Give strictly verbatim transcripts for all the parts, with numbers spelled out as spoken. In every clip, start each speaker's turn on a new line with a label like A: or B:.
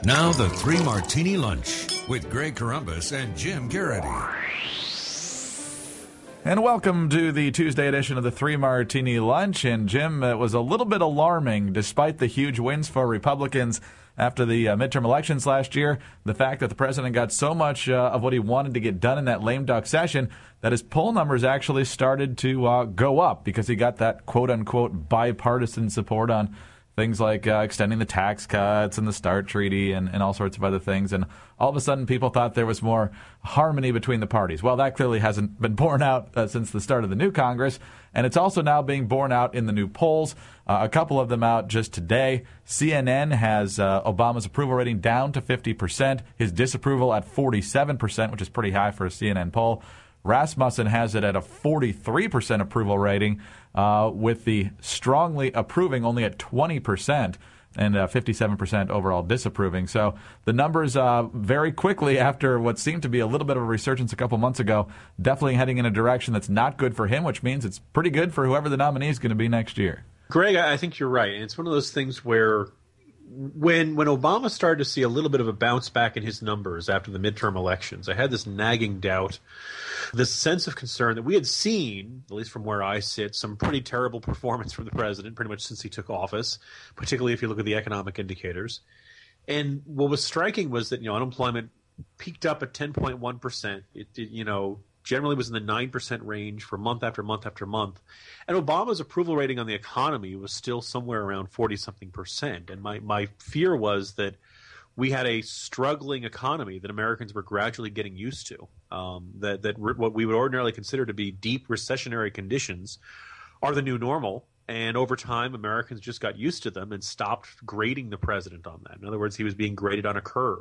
A: Now the Three Martini Lunch with Greg Corombos and Jim Garrity.
B: And welcome to the Tuesday edition of the Three Martini Lunch. And Jim, it was a little bit alarming, despite the huge wins for Republicans after the uh, midterm elections last year, the fact that the president got so much uh, of what he wanted to get done in that lame duck session that his poll numbers actually started to uh, go up because he got that quote-unquote bipartisan support on things like uh, extending the tax cuts and the START treaty and, and all sorts of other things. And all of a sudden, people thought there was more harmony between the parties. Well, that clearly hasn't been borne out uh, since the start of the new Congress. And it's also now being borne out in the new polls. Uh, a couple of them out just today. C N N has uh, Obama's approval rating down to fifty percent, his disapproval at forty-seven percent, which is pretty high for a C N N poll. Rasmussen has it at a forty-three percent approval rating, uh, with the strongly approving only at twenty percent and uh, fifty-seven percent overall disapproving. So the numbers uh, very quickly after what seemed to be a little bit of a resurgence a couple months ago, definitely heading in a direction that's not good for him, which means it's pretty good for whoever the nominee is going to be next year.
C: Greg, I think you're right. And it's one of those things where when when Obama started to see a little bit of a bounce back in his numbers after the midterm elections, I had this nagging doubt, this sense of concern that we had seen, at least from where I sit, some pretty terrible performance from the president pretty much since he took office, particularly if you look at the economic indicators. And what was striking was that, you know, unemployment peaked up at ten point one percent. It, it you know, generally was in the nine percent range for month after month after month. And Obama's approval rating on the economy was still somewhere around forty-something percent. And my, my fear was that we had a struggling economy that Americans were gradually getting used to, um, that, that re- what we would ordinarily consider to be deep recessionary conditions are the new normal. And over time, Americans just got used to them and stopped grading the president on that. In other words, he was being graded on a curve.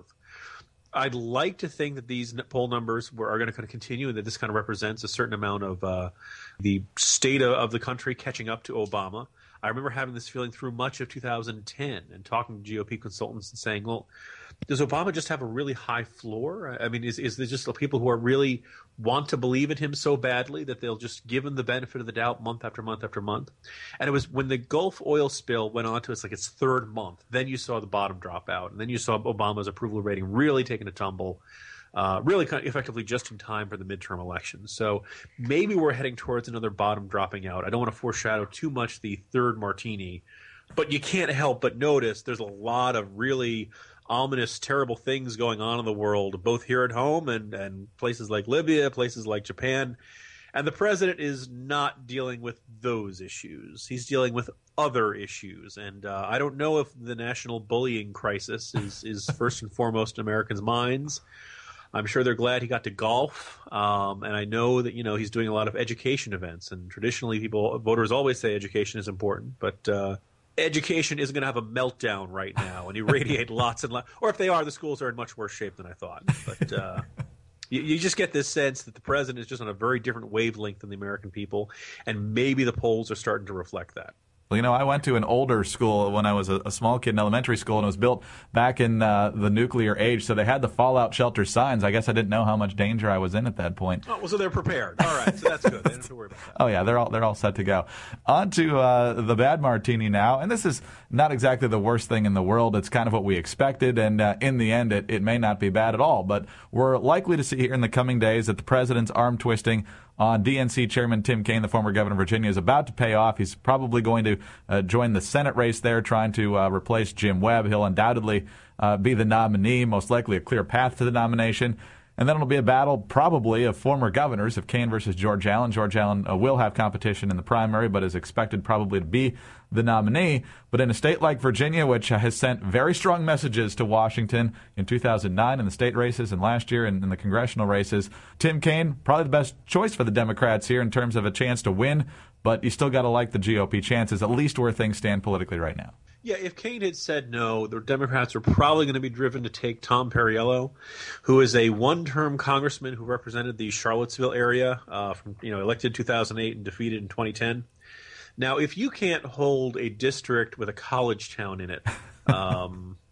C: I'd like to think that these poll numbers were, are going to kind of continue and that this kind of represents a certain amount of uh, the state of, of the country catching up to Obama. I remember having this feeling through much of two thousand ten and talking to G O P consultants and saying, well, does Obama just have a really high floor? I mean, is, is there just people who are really want to believe in him so badly that they'll just give him the benefit of the doubt month after month after month? And it was when the Gulf oil spill went on to its like its third month, then you saw the bottom drop out. And then you saw Obama's approval rating really taking a tumble, uh, really kind of effectively just in time for the midterm elections. So maybe we're heading towards another bottom dropping out. I don't want to foreshadow too much the third martini, but you can't help but notice there's a lot of really ominous, terrible things going on in the world, both here at home and, and places like Libya, places like Japan. And the president is not dealing with those issues. He's dealing with other issues. And uh, I don't know if the national bullying crisis is, is first and foremost in Americans' minds. I'm sure they're glad he got to golf. Um, and I know that, you know, he's doing a lot of education events. And traditionally, people, voters always say education is important. But uh, education isn't going to have a meltdown right now and irradiate lots and lots. Or if they are, the schools are in much worse shape than I thought. But uh, you, you just get this sense that the president is just on a very different wavelength than the American people. And maybe the polls are starting to reflect that.
B: Well, you know, I went to an older school when I was a, a small kid in elementary school, and it was built back in uh, the nuclear age, so they had the fallout shelter signs. I guess I didn't know how much danger I was in at that point.
C: Oh, well, so they're prepared. All right, so that's good. They don't have to worry about that.
B: Oh, yeah, they're all they're all set to go. On to uh, the bad martini now, and this is not exactly the worst thing in the world. It's kind of what we expected, and uh, in the end, it, it may not be bad at all. But we're likely to see here in the coming days that the president's arm twisting on D N C Chairman Tim Kaine, the former governor of Virginia, is about to pay off. He's probably going to uh, join the Senate race there, trying to uh, replace Jim Webb. He'll undoubtedly uh, be the nominee, most likely a clear path to the nomination. And then it'll be a battle probably of former governors of Kaine versus George Allen. George Allen uh, will have competition in the primary, but is expected probably to be the nominee. But in a state like Virginia, which uh, has sent very strong messages to Washington in two thousand nine in the state races and last year in, in the congressional races, Tim Kaine, probably the best choice for the Democrats here in terms of a chance to win. But you still got to like the G O P chances, at least where things stand politically right now.
C: Yeah, if Kaine had said no, the Democrats are probably going to be driven to take Tom Perriello, who is a one-term congressman who represented the Charlottesville area, uh, from you know elected in two thousand eight and defeated in twenty ten. Now, if you can't hold a district with a college town in it, um,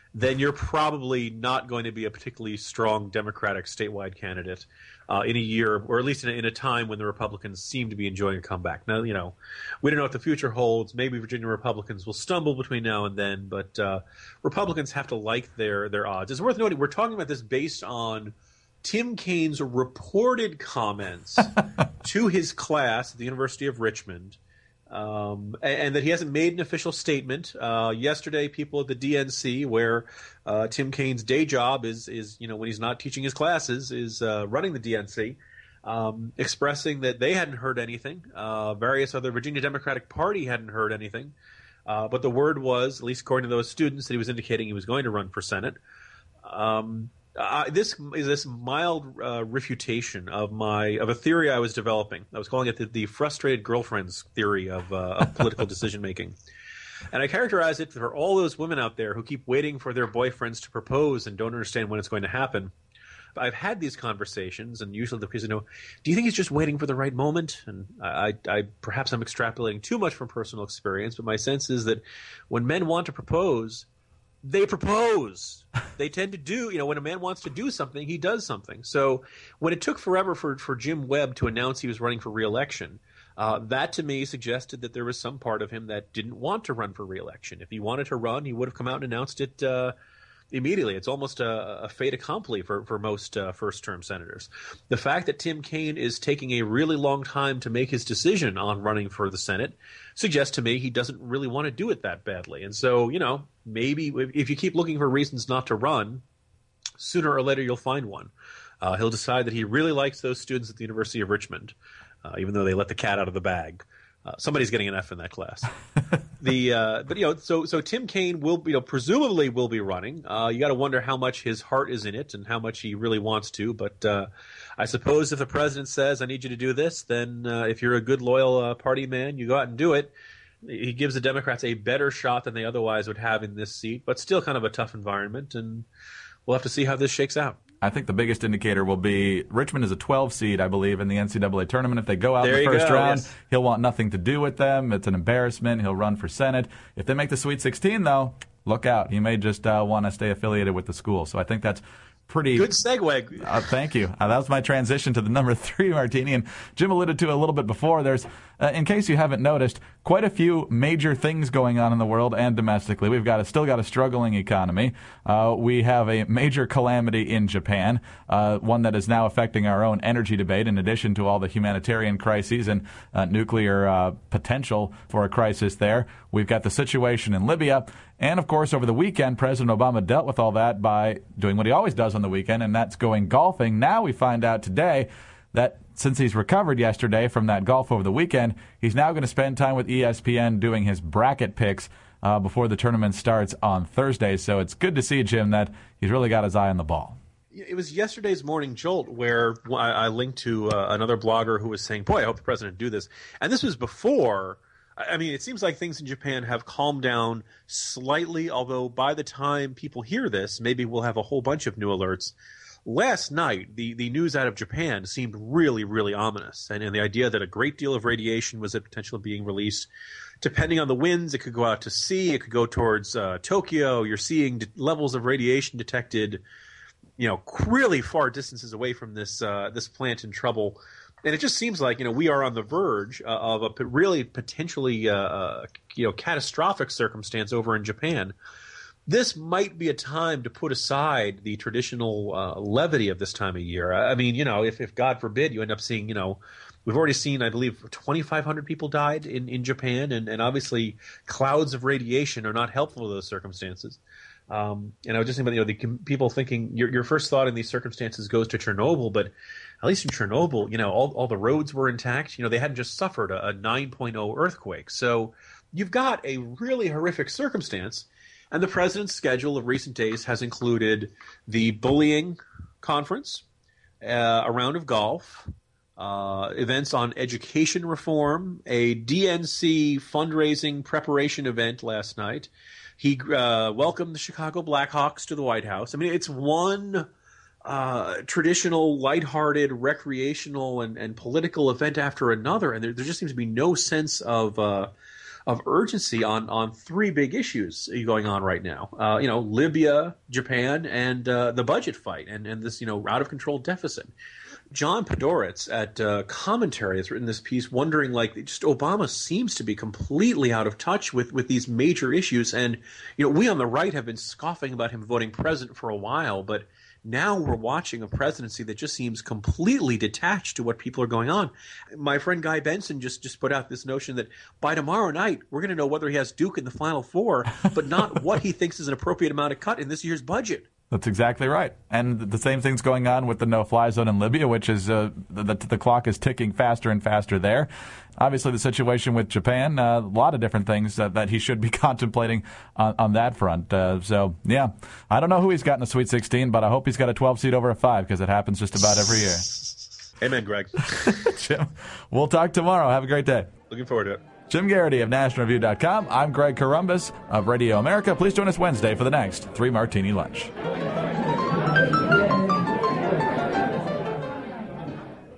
C: then you're probably not going to be a particularly strong Democratic statewide candidate uh, in a year, or at least in a, in a time when the Republicans seem to be enjoying a comeback. Now, you know, we don't know what the future holds. Maybe Virginia Republicans will stumble between now and then, but uh, Republicans have to like their their odds. It's worth noting we're talking about this based on Tim Kaine's reported comments to his class at the University of Richmond. Um, and, and that he hasn't made an official statement. Uh, yesterday, people at the D N C, where uh, Tim Kaine's day job is, is, you know, when he's not teaching his classes, is uh, running the D N C, um, expressing that they hadn't heard anything. Uh, various other Virginia Democratic Party hadn't heard anything. Uh, but the word was, at least according to those students, that he was indicating he was going to run for Senate. Um, Uh, this is this mild uh, refutation of my of a theory I was developing. I was calling it the, the frustrated girlfriends theory of, uh, of political decision making, and I characterize it for all those women out there who keep waiting for their boyfriends to propose and don't understand when it's going to happen. I've had these conversations, and usually the person know, do you think he's just waiting for the right moment? And I, I, I perhaps I'm extrapolating too much from personal experience, but my sense is that when men want to propose, they propose. They tend to do, you know, when a man wants to do something, he does something. So when it took forever for, for Jim Webb to announce he was running for re-election, uh, that to me suggested that there was some part of him that didn't want to run for re-election. If he wanted to run, he would have come out and announced it uh, immediately. It's almost a, a fait accompli for, for most uh, first-term senators. The fact that Tim Kaine is taking a really long time to make his decision on running for the Senate suggests to me he doesn't really want to do it that badly. And so, you know, maybe if you keep looking for reasons not to run, sooner or later you'll find one. Uh, he'll decide that he really likes those students at the University of Richmond, uh, even though they let the cat out of the bag. Uh, somebody's getting an F in that class. the uh, but you know, so so Tim Kaine will, you know, presumably will be running. Uh, you got to wonder how much his heart is in it and how much he really wants to. But uh, I suppose if the president says, "I need you to do this," then uh, if you're a good loyal uh, party man, you go out and do it. He gives the Democrats a better shot than they otherwise would have in this seat, but still kind of a tough environment, and we'll have to see how this shakes out.
B: I think the biggest indicator will be Richmond is a twelve seed, I believe, in the N C double A tournament. If they go out
C: there
B: in the first
C: go,
B: round,
C: yes.
B: He'll want nothing to do with them. It's an embarrassment. He'll run for Senate. If they make the Sweet sixteen, though, look out. He may just uh, want to stay affiliated with the school. So I think that's pretty
C: good segue.
B: Uh, thank you. Uh, that was my transition to the number three martini. And Jim alluded to it a little bit before. There's, uh, in case you haven't noticed, quite a few major things going on in the world and domestically. We've got a, still got a struggling economy. Uh, we have a major calamity in Japan, uh, one that is now affecting our own energy debate, in addition to all the humanitarian crises and uh, nuclear uh, potential for a crisis there. We've got the situation in Libya. And, of course, over the weekend, President Obama dealt with all that by doing what he always does on the weekend, and that's going golfing. Now we find out today that since he's recovered yesterday from that golf over the weekend, he's now going to spend time with E S P N doing his bracket picks uh, before the tournament starts on Thursday. So it's good to see, Jim, that he's really got his eye on the ball.
C: It was yesterday's Morning Jolt where I linked to uh, another blogger who was saying, boy, I hope the president would do this. And this was before – I mean, it seems like things in Japan have calmed down slightly, although by the time people hear this, maybe we'll have a whole bunch of new alerts. Last night, the, the news out of Japan seemed really, really ominous. And, and the idea that a great deal of radiation was at potential of being released. Depending on the winds, it could go out to sea. It could go towards uh, Tokyo. You're seeing de- levels of radiation detected, you know, really far distances away from this uh, this plant in trouble. And it just seems like, you know, we are on the verge uh, of a p- really potentially, uh, you know, catastrophic circumstance over in Japan. This might be a time to put aside the traditional uh, levity of this time of year. I mean, you know, if, if God forbid you end up seeing, you know, we've already seen, I believe, twenty-five hundred people died in, in Japan. And, and obviously clouds of radiation are not helpful to those circumstances. Um, and I was just thinking about, you know, the people thinking your, your first thought in these circumstances goes to Chernobyl, but at least in Chernobyl, you know, all, all the roads were intact. You know, they hadn't just suffered a, a nine point oh earthquake. So you've got a really horrific circumstance. And the president's schedule of recent days has included the bullying conference, uh, a round of golf, uh, events on education reform, a D N C fundraising preparation event last night. He uh, welcomed the Chicago Blackhawks to the White House. I mean, it's one uh, traditional, lighthearted, recreational, and, and political event after another, and there, there just seems to be no sense of uh, of urgency on, on three big issues going on right now. Uh, you know, Libya, Japan, and uh, the budget fight, and, and this, you know, out-of-control deficit. John Podhoretz at uh, Commentary has written this piece wondering, like, just Obama seems to be completely out of touch with, with these major issues. And, you know, we on the right have been scoffing about him voting president for a while, but now we're watching a presidency that just seems completely detached to what people are going on. My friend Guy Benson just, just put out this notion that by tomorrow night, we're going to know whether he has Duke in the Final Four, but not what he thinks is an appropriate amount of cut in this year's budget.
B: That's exactly right. And the same thing's going on with the no-fly zone in Libya, which is uh, the, the clock is ticking faster and faster there. Obviously, the situation with Japan, uh, a lot of different things that, that he should be contemplating on, on that front. Uh, so, yeah, I don't know who he's got in the Sweet sixteen, but I hope he's got a twelve seed over a five because it happens just about every year.
C: Amen, Greg.
B: Jim, we'll talk tomorrow. Have a great day.
C: Looking forward to it.
B: Jim Garrity of National Review dot com. I'm Greg Corombos of Radio America. Please join us Wednesday for the next Three Martini Lunch.